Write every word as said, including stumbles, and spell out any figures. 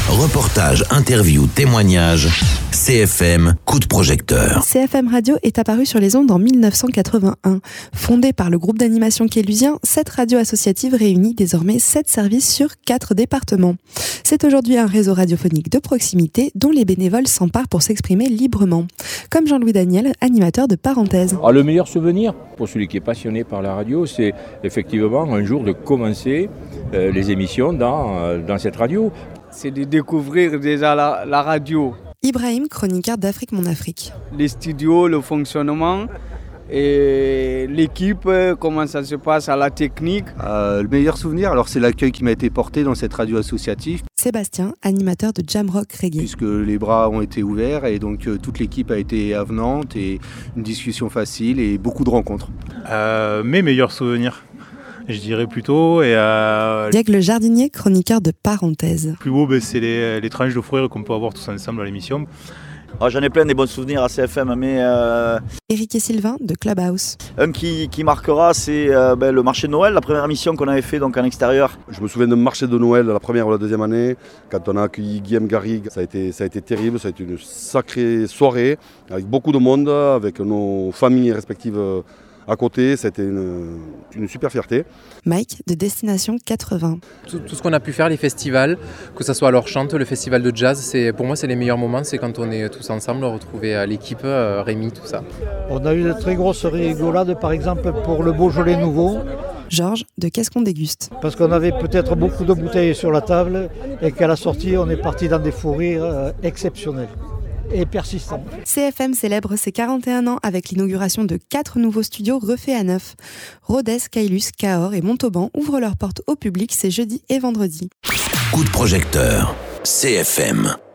Reportages, interviews, témoignages. C F M, coup de projecteur. C F M Radio est apparu sur les ondes en dix-neuf cent quatre-vingt-un. Fondée par le groupe d'animation Kélusien, cette radio associative réunit désormais sept services sur quatre départements. C'est aujourd'hui un réseau radiophonique de proximité dont les bénévoles s'emparent pour s'exprimer librement. Comme Jean-Louis Daniel, animateur de Parenthèse. Ah, le meilleur souvenir pour celui qui est passionné par la radio, c'est effectivement un jour de commencer euh, les émissions dans, euh, dans cette radio. C'est de découvrir déjà la, la radio. Ibrahim, chroniqueur d'Afrique Mon Afrique. Les studios, le fonctionnement et l'équipe, comment ça se passe à la technique. Euh, le meilleur souvenir, alors c'est l'accueil qui m'a été porté dans cette radio associative. Sébastien, animateur de Jam Rock Reggae. Puisque les bras ont été ouverts et donc euh, toute l'équipe a été avenante et une discussion facile et beaucoup de rencontres. Euh, mes meilleurs souvenirs, je dirais plutôt. Et euh, Dieg le jardinier, chroniqueur de Parenthèse. Le plus beau, ben, c'est les, les tranches de fruits qu'on peut avoir tous ensemble à l'émission. Oh, j'en ai plein des bons souvenirs à C F M, mais... Euh... Éric et Sylvain de Clubhouse. Un qui, qui marquera, c'est euh, ben, le marché de Noël, la première émission qu'on avait fait donc, en extérieur. Je me souviens de marché de Noël, la première ou la deuxième année, quand on a accueilli Guillaume Garrigue. Ça a été, ça a été terrible, ça a été une sacrée soirée, avec beaucoup de monde, avec nos familles respectives à côté. C'était une, une super fierté. Mike de Destination quatre-vingts. Tout, tout ce qu'on a pu faire, les festivals, que ce soit à l'Orchante, le festival de jazz, c'est, pour moi c'est les meilleurs moments, c'est quand on est tous ensemble, retrouver l'équipe, Rémi, tout ça. On a eu de très grosses rigolades, par exemple pour le Beaujolais nouveau. Georges de Qu'est-ce qu'on déguste. Parce qu'on avait peut-être beaucoup de bouteilles sur la table et qu'à la sortie on est parti dans des fous rires euh, exceptionnels et persistants. C F M célèbre ses quarante et un ans avec l'inauguration de quatre nouveaux studios refaits à neuf. Rodez, Caylus, Cahors et Montauban ouvrent leurs portes au public ces jeudis et vendredis. Coup de projecteur, C F M.